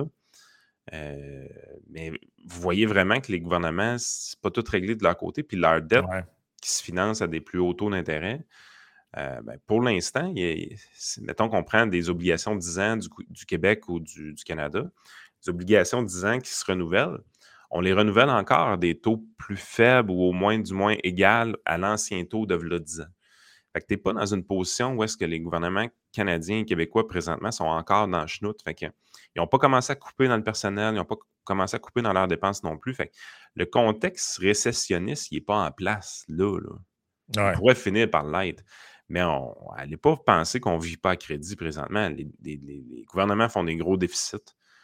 Mais vous voyez vraiment que les gouvernements, c'est pas tout réglé de leur côté, puis leur dette qui se finance à des plus hauts taux d'intérêt. Pour l'instant, mettons qu'on prend des obligations de 10 ans du Québec ou du Canada, des obligations de 10 ans qui se renouvellent, on les renouvelle encore à des taux plus faibles ou au moins du moins égal à l'ancien taux de 10 ans. Fait que tu n'es pas dans une position où est-ce que les gouvernements canadiens et québécois présentement sont encore dans le chenoute. Fait que, ils n'ont pas commencé à couper dans le personnel, ils n'ont pas commencé à couper dans leurs dépenses non plus. Fait que le contexte récessionniste, il n'est pas en place là. Il pourrait finir par l'être. Mais allez pas penser qu'on ne vit pas à crédit présentement. Les gouvernements font des gros déficits.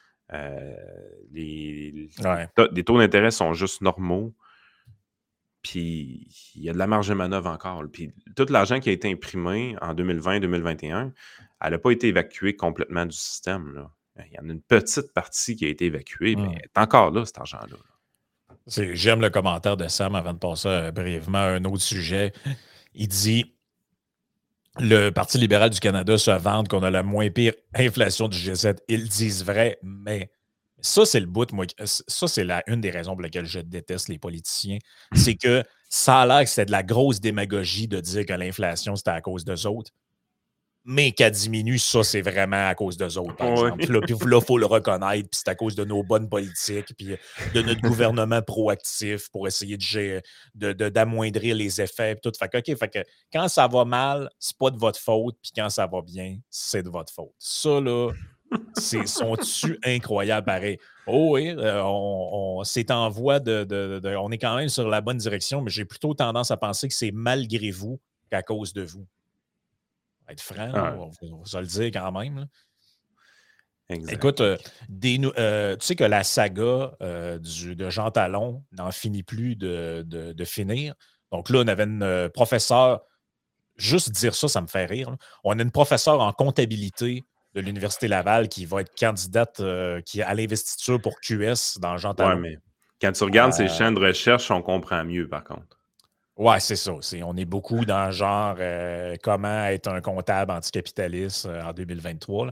Les taux d'intérêt sont juste normaux. Puis il y a de la marge de manœuvre encore. Puis tout l'argent qui a été imprimé en 2020-2021, elle n'a pas été évacuée complètement du système. Là. Il y en a une petite partie qui a été évacuée, mais elle est encore là, cet argent-là. J'aime le commentaire de Sam avant de passer brièvement à un autre sujet. Il dit le Parti libéral du Canada se vante qu'on a la moins pire inflation du G7. Ils disent vrai, mais ça, c'est le bout. Moi, ça, c'est une des raisons pour lesquelles je déteste les politiciens. C'est que ça a l'air que c'était de la grosse démagogie de dire que l'inflation, c'était à cause d'eux autres. Mais qu'elle diminue, ça, c'est vraiment à cause d'eux autres, par exemple. Puis là, il faut le reconnaître, puis c'est à cause de nos bonnes politiques, puis de notre gouvernement proactif pour essayer d'amoindrir les effets, puis tout. Fait que quand ça va mal, c'est pas de votre faute, puis quand ça va bien, c'est de votre faute. Ça, là, sont-tu incroyables, pareil. Oh oui, c'est en voie on est quand même sur la bonne direction, mais j'ai plutôt tendance à penser que c'est malgré vous qu'à cause de vous. Être franc, on va se le dire quand même. Écoute, tu sais que la saga de Jean Talon n'en finit plus de finir. Donc là, on avait une professeure, juste dire ça me fait rire. Là. On a une professeure en comptabilité de l'Université Laval qui va être candidate à l'investiture pour QS dans Jean Talon. Oui, mais quand tu regardes ces champs de recherche, on comprend mieux, par contre. Oui, c'est ça. On est beaucoup dans le genre comment être un comptable anticapitaliste en 2023.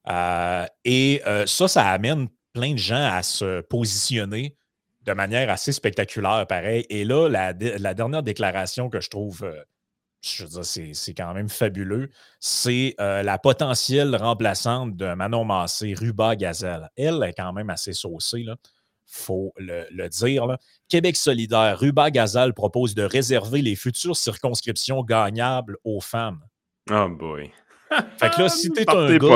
Ça amène plein de gens à se positionner de manière assez spectaculaire, pareil. Et là, la dernière déclaration que je trouve, je veux dire, c'est quand même fabuleux, c'est la potentielle remplaçante de Manon Massé, Ruba Gazelle. Elle est quand même assez saucée, là. Faut le dire. Là. Québec solidaire, Ruba Gazal propose de réserver les futures circonscriptions gagnables aux femmes. Oh boy. Fait que là, si t'es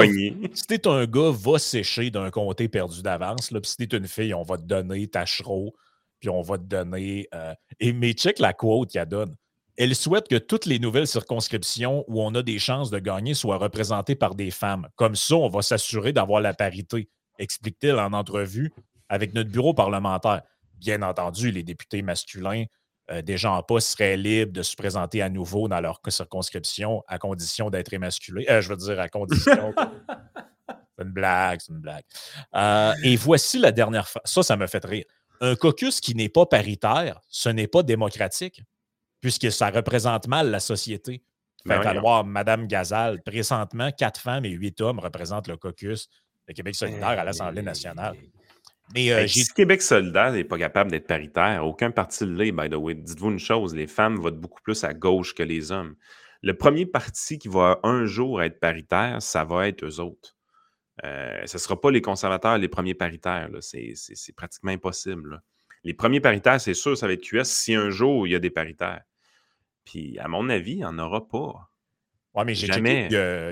un gars, va sécher d'un comté perdu d'avance. Puis si t'es une fille, on va te donner Tachereau, puis on va te donner... mais check la quote qu'elle donne. Elle souhaite que toutes les nouvelles circonscriptions où on a des chances de gagner soient représentées par des femmes. Comme ça, on va s'assurer d'avoir la parité, explique-t-elle en entrevue avec notre bureau parlementaire. Bien entendu, les députés masculins déjà en poste seraient libres de se présenter à nouveau dans leur circonscription à condition d'être émasculés. Je veux dire, à condition... c'est une blague. Et voici la dernière fois. Ça me fait rire. Un caucus qui n'est pas paritaire, ce n'est pas démocratique, puisque ça représente mal la société. Fait valoir Mme Gazal. Présentement, 4 femmes et 8 hommes représentent le caucus de Québec solidaire à l'Assemblée nationale. Mais si Québec solidaire n'est pas capable d'être paritaire, aucun parti ne l'est, by the way. Dites-vous une chose, les femmes votent beaucoup plus à gauche que les hommes. Le premier parti qui va un jour être paritaire, ça va être eux autres. Ce ne sera pas les conservateurs les premiers paritaires. C'est pratiquement impossible. Là. Les premiers paritaires, c'est sûr, ça va être QS si un jour il y a des paritaires. Puis, à mon avis, il n'y en aura pas. Oui, mais j'ai checké,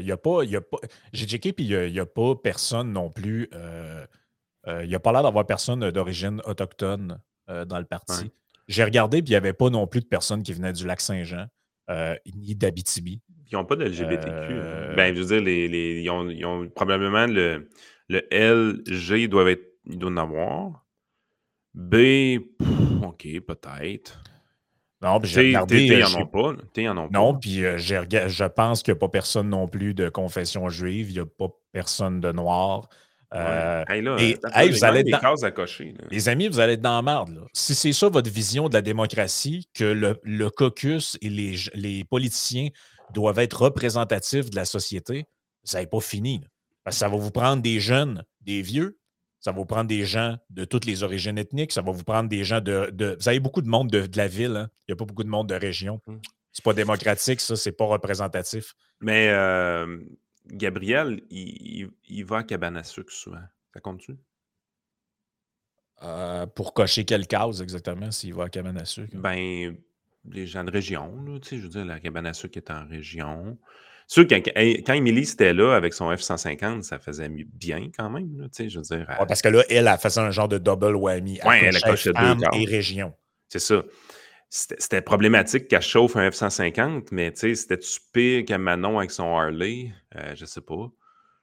j'ai checké, puis il n'y a pas personne non plus... il n'y a pas l'air d'avoir personne d'origine autochtone dans le parti. Ouais. J'ai regardé, puis il n'y avait pas non plus de personnes qui venaient du Lac-Saint-Jean, ni d'Abitibi. Ils n'ont pas de LGBTQ. Ben, je veux dire, ils ont probablement le LG, ils doivent en avoir. B, OK, peut-être. Non, puis j'ai regardé... Ils n'en ont pas. Non, puis je pense qu'il n'y a pas personne non plus de confession juive. Il n'y a pas personne de noir. Vous allez être cases à cocher. Là. Les amis, vous allez être dans la merde. Là. Si c'est ça votre vision de la démocratie, que le caucus et les politiciens doivent être représentatifs de la société, ça n'est pas fini. Là. Parce que ça va vous prendre des jeunes, des vieux, ça va vous prendre des gens de toutes les origines ethniques, ça va vous prendre des gens vous avez beaucoup de monde de la ville, hein? Il n'y a pas beaucoup de monde de région. C'est pas démocratique, ça, c'est pas représentatif. Mais Gabriel, il va à cabane à sucre souvent. Ça compte-tu? Pour cocher quelle case exactement s'il va à cabane à sucre? Ben, les gens de région, là, tu sais, je veux dire, la cabane à sucre est en région. Sûr que quand Émilie était là avec son F-150, ça faisait bien quand même, là, tu sais, je veux dire. Parce que là, elle a fait un genre de double whammy. Elle a coché 2 cases. Et région. C'est ça. c'était problématique qu'elle chauffe un F-150, mais tu sais, c'était-tu pire qu'à Manon avec son Harley? Je sais pas.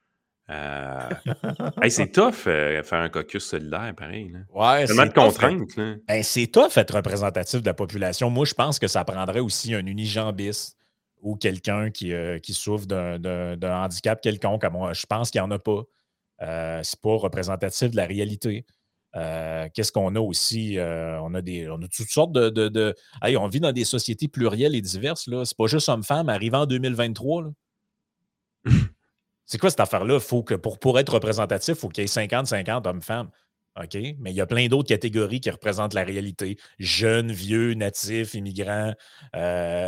Hey, c'est tough faire un caucus solidaire, pareil. Là. Ouais, tellement de contraintes. Là. Ben, c'est tough être représentatif de la population. Moi, je pense que ça prendrait aussi un unijambiste ou quelqu'un qui souffre d'un handicap quelconque. Moi, je pense qu'il n'y en a pas. C'est pas représentatif de la réalité. Qu'est-ce qu'on a aussi? On a toutes sortes de... Hey, on vit dans des sociétés plurielles et diverses. Là. C'est pas juste homme-femme. Arrivant en 2023, là. C'est quoi cette affaire-là? Faut que pour être représentatif, il faut qu'il y ait 50-50 hommes-femmes. OK? Mais il y a plein d'autres catégories qui représentent la réalité. Jeunes, vieux, natifs, immigrants. Il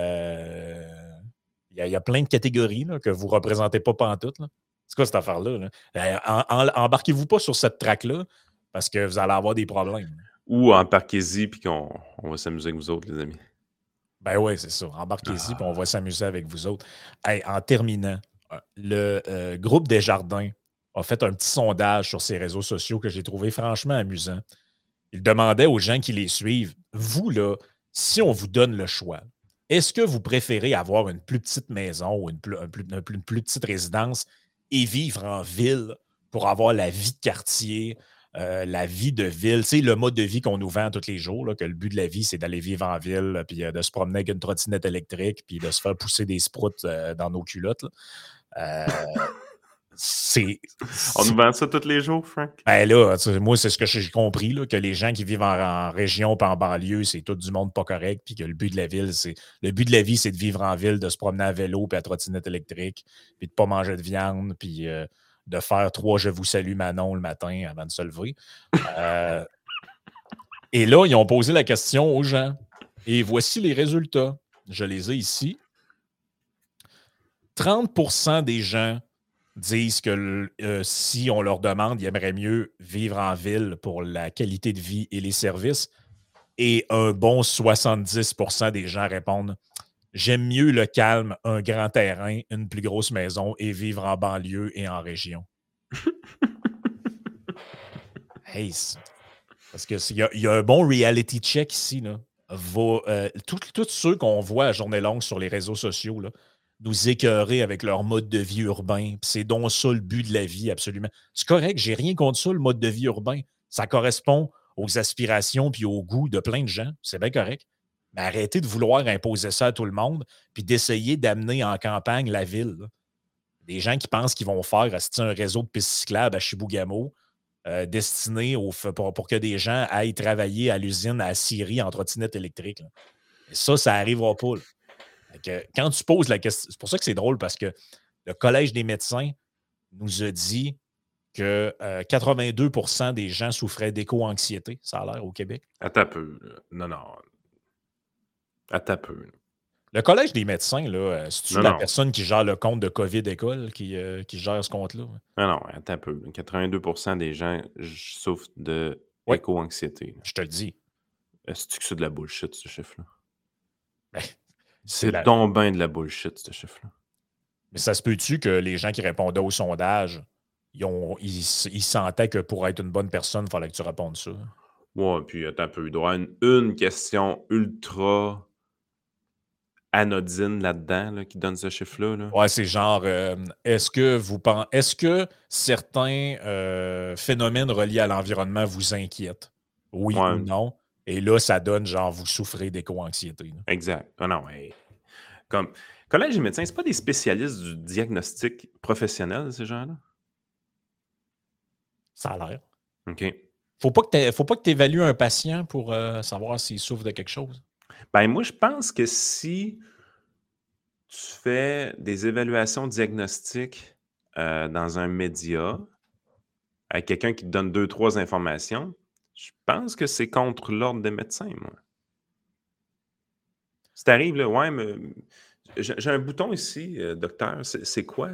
y a plein de catégories là, que vous ne représentez pas pantoute. Là. C'est quoi cette affaire-là? Là? Embarquez-vous pas sur cette traque-là parce que vous allez avoir des problèmes. Ou embarquez-y puis qu'on va s'amuser avec vous autres, les amis. Ben oui, c'est ça. Embarquez-y puis on va s'amuser avec vous autres. Hey, en terminant, le groupe Desjardins a fait un petit sondage sur ses réseaux sociaux que j'ai trouvé franchement amusant. Il demandait aux gens qui les suivent, vous, là, si on vous donne le choix, est-ce que vous préférez avoir une plus petite maison ou une plus petite résidence et vivre en ville pour avoir la vie de quartier, la vie de ville, tu sais, le mode de vie qu'on nous vend tous les jours, là, que le but de la vie, c'est d'aller vivre en ville, puis de se promener avec une trottinette électrique, puis de se faire pousser des sprouts dans nos culottes. On nous vend ça tous les jours, Frank? Ben là, moi, c'est ce que j'ai compris, là, que les gens qui vivent en région pas en banlieue, c'est tout du monde pas correct, puis que le but de la ville, le but de la vie, c'est de vivre en ville, de se promener à vélo, puis à trottinette électrique, puis de pas manger de viande, puis de faire 3 Je vous salue Manon le matin avant de se lever. Et là, ils ont posé la question aux gens. Et voici les résultats. Je les ai ici. 30% des gens disent que si on leur demande, ils aimeraient mieux vivre en ville pour la qualité de vie et les services. Et un bon 70% des gens répondent « J'aime mieux le calme, un grand terrain, une plus grosse maison et vivre en banlieue et en région. » Hey, parce qu'il y a un bon reality check ici. Là. Tous ceux qu'on voit à journée longue sur les réseaux sociaux, là, nous écœurer avec leur mode de vie urbain. C'est donc ça le but de la vie, absolument. C'est correct, j'ai rien contre ça, le mode de vie urbain. Ça correspond aux aspirations puis aux goûts de plein de gens. C'est bien correct. Mais arrêtez de vouloir imposer ça à tout le monde puis d'essayer d'amener en campagne la ville. Là. Des gens qui pensent qu'ils vont faire un réseau de pistes cyclables à Chibougamau destiné pour que des gens aillent travailler à l'usine à Syrie en trottinette électrique. Là. Et ça n'arrivera pas. Là. Quand tu poses la question, c'est pour ça que c'est drôle parce que le Collège des médecins nous a dit que 82% des gens souffraient d'éco-anxiété, ça a l'air au Québec. Attends un peu. Non. Attends un peu. Le Collège des médecins, là, c'est-tu la personne qui gère le compte de COVID-École qui gère ce compte-là? Non, attends un peu. 82% des gens souffrent d'éco-anxiété. Je te le dis. Est-ce que c'est de la bullshit, ce chiffre-là? Ben, c'est donc bien de la bullshit, ce chiffre-là. Mais ça se peut-tu que les gens qui répondaient au sondage, ils sentaient que pour être une bonne personne, il fallait que tu répondes ça? Ouais, puis attends un peu. Il doit y avoir une question ultra anodine là-dedans là, qui donne ce chiffre-là. Là. Ouais, c'est genre, est-ce que certains phénomènes reliés à l'environnement vous inquiètent? Oui ou non? Et là, ça donne genre, vous souffrez d'éco-anxiété. Là. Exact. Non, mais comme Collège des médecins, c'est pas des spécialistes du diagnostic professionnel, ces gens-là? Ça a l'air. OK. Faut pas que tu évalues un patient pour savoir s'il souffre de quelque chose. Ben moi, je pense que si tu fais des évaluations diagnostiques dans un média avec quelqu'un qui te donne 2-3 informations, je pense que c'est contre l'ordre des médecins, moi. Si t'arrives, là, ouais, mais j'ai un bouton ici, docteur, c'est quoi?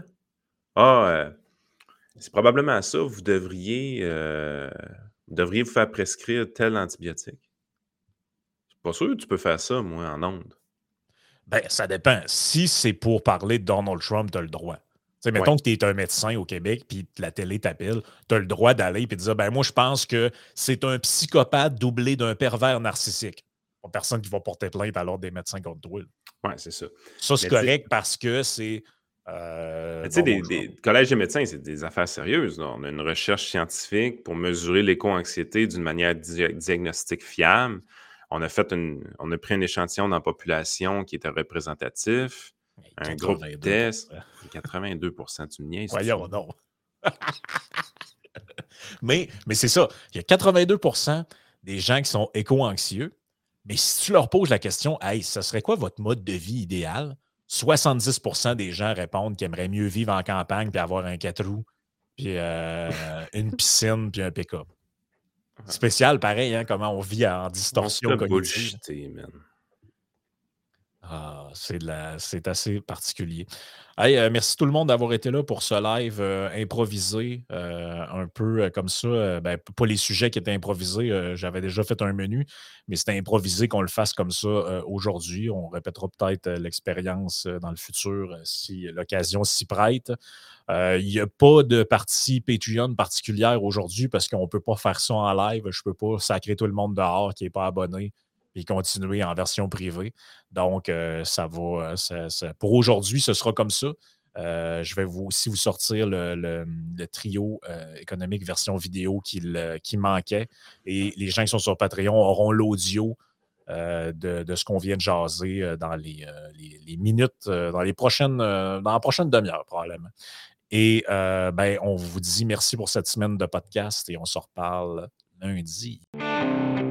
C'est probablement ça, vous devriez vous faire prescrire tel antibiotique. Je suis pas sûr que tu peux faire ça, moi, en ondes. Ben, ça dépend. Si c'est pour parler de Donald Trump, tu as le droit. T'sais, mettons que tu es un médecin au Québec, puis la télé t'appelle, tu as le droit d'aller et de dire, ben moi, je pense que c'est un psychopathe doublé d'un pervers narcissique. personne qui va porter plainte à l'ordre des médecins contre toi. Oui, c'est ça. Ça, c'est correct parce que c'est... tu sais, des collèges de médecins, c'est des affaires sérieuses. Là. On a une recherche scientifique pour mesurer l'éco-anxiété d'une manière diagnostique fiable. On a pris un échantillon dans la population qui était représentatif, un groupe de test. 82 tu me niaises. Voyons donc. mais c'est ça. Il y a 82 des gens qui sont éco-anxieux. Mais si tu leur poses la question, hey, ce serait quoi votre mode de vie idéal? 70 des gens répondent qu'ils aimeraient mieux vivre en campagne puis avoir un 4 roues, puis une piscine, puis un pick-up. Spécial, pareil, hein, comment on vit en distorsion cognitive. Man. Ah, c'est assez particulier. Hey, merci tout le monde d'avoir été là pour ce live improvisé, un peu comme ça. Pas les sujets qui étaient improvisés, j'avais déjà fait un menu, mais c'était improvisé qu'on le fasse comme ça aujourd'hui. On répétera peut-être l'expérience dans le futur si l'occasion s'y prête. Il n'y a pas de partie Patreon particulière aujourd'hui parce qu'on ne peut pas faire ça en live. Je ne peux pas sacrer tout le monde dehors qui n'est pas abonné et continuer en version privée. Donc, pour aujourd'hui, ce sera comme ça. Je vais aussi vous sortir le trio économique version vidéo qui manquait. Et les gens qui sont sur Patreon auront l'audio de ce qu'on vient de jaser dans les minutes, dans la prochaine demi-heure probablement. Et on vous dit merci pour cette semaine de podcast et on se reparle lundi.